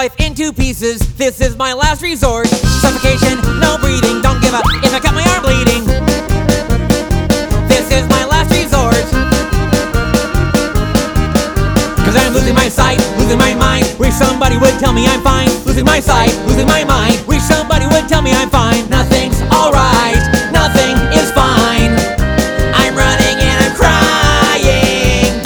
life into pieces. This is my last resort. Suffocation, no breathing, don't give up if I cut my arm bleeding. This is my last resort. Cause I'm losing my sight, losing my mind. Wish somebody would tell me I'm fine. Losing my sight, losing my mind. Wish somebody would tell me I'm fine. Nothing's alright, nothing is fine. I'm running and I'm crying.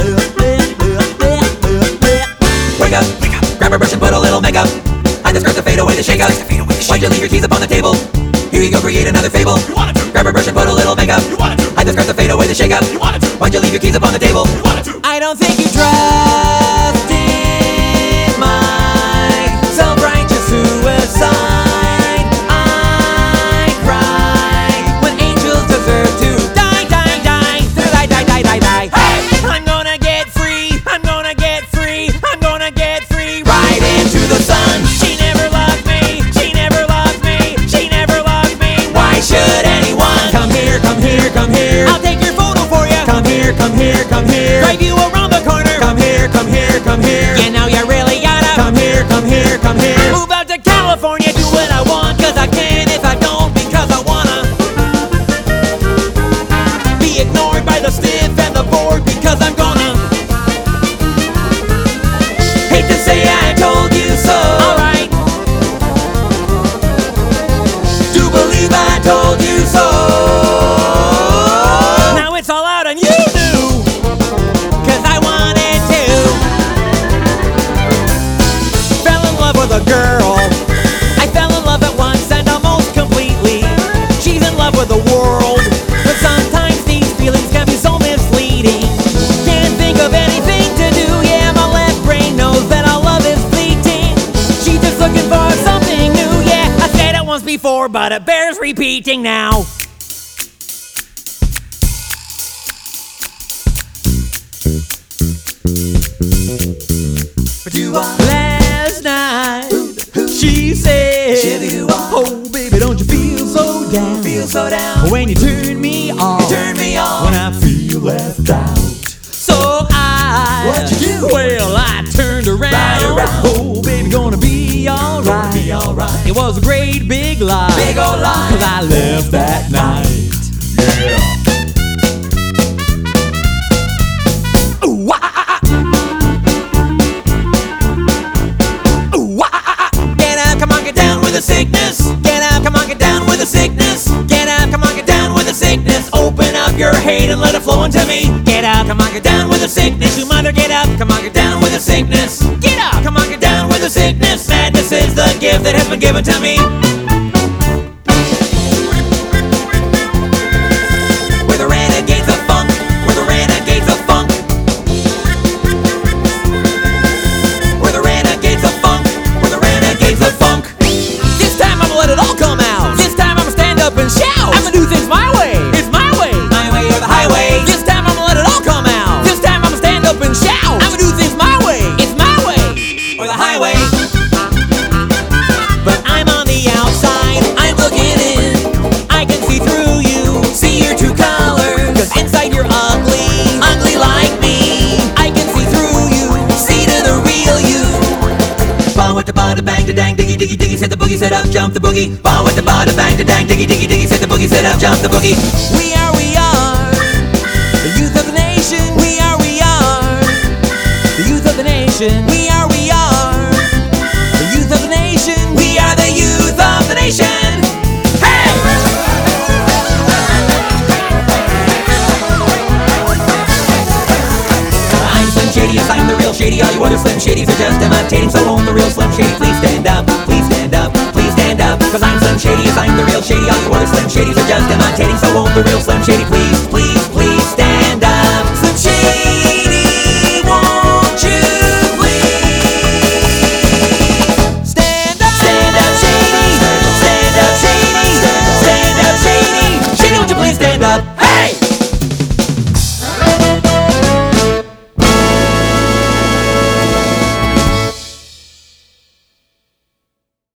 Wake up, grab a brush and put a little makeup. I just start to fade away the shake-ups. Why'd you leave your keys upon the table? Here you go, create another fable. Grab a brush and put a little makeup. I just start to fade away the shake-up. Why'd you leave your keys upon the table? I don't think you trust in my self-righteous suicide. I cry when angels deserve to die, die, die, die, die, die, die, die. Hey! I'm gonna get free, I'm gonna get free, I'm gonna get free. Right into the sun. She never loved me, she never loved me, she never loved me. Why should anyone? Come here, come here, come here. I'll take your photo for you. Come here, come here, come here. Drive you around the corner. Come here, come here, come here. You know you really gotta. Come here, come here, come here. Move out to California, do what I want, cause I can if I don't, because I wanna be ignored by the stiff and the bored, because I'm gonna hate to say I told you so. Alright, do believe I told you so. Now it's all out and you knew, cause I wanted to. Fell in love with a girl. I fell in love at once and almost completely. She's in love with the world, but sometimes these feelings can be so misleading. Can't think of anything to do, yeah, my left brain knows that our love is fleeting. She's just looking for something new, yeah, I said it once before, but it bears repeating now. Last night she said, oh baby, don't you feel so down? When you turn me on, when I feel left out. So What'd you do? well, I turned around. Oh baby, gonna be alright. It was a great big lie, Big old lie. cause I left that night. Ooh, ah, ah, ah. Ooh, ah, ah, ah. Get up, come on, get down with the sickness. Get up, come on, get down with the sickness. Get up, come on, get down with the sickness. Open up your hate and let it flow into me. Get up, come on, get down with the sickness. You mother, get up, come on, get down with the sickness. Get up, come on, get down with the sickness. Madness is the gift that has been given to me. We're the renegades of funk. We're the renegades of funk. We're the renegades of funk. We're the renegades of funk. This time I'ma let it all come out. This time I'ma stand up and shout. I'ma do things my way. It's my way. My way or the highway. This time I'ma let it all come out. This time I'ma stand up and shout. I'ma do things my way. It's my way or the highway. But I'm on the outside. I'm looking in. I can see through you. See your true colors. Cause inside you're ugly. Ugly like me. I can see through you. See to the real you. Ball with the bada bang da dang diggy diggy diggy, set the boogie, set up, jump the boogie. Ball with the bada bang da dang diggy diggy diggy, set the boogie, set up, jump the boogie. We are the youth of the nation. We are the youth of the nation. We are the youth of the nation. We are the youth of the nation. Hey! I'm Slim Shady, yes, I'm the real Shady. All you other Slim Shadys are just imitating. So won't the real Slim Shady please stand up? Please stand up, please stand up. Cause I'm Slim Shady, yes, I'm the real Shady. All you other Slim Shadys are just imitating. So won't the real Slim Shady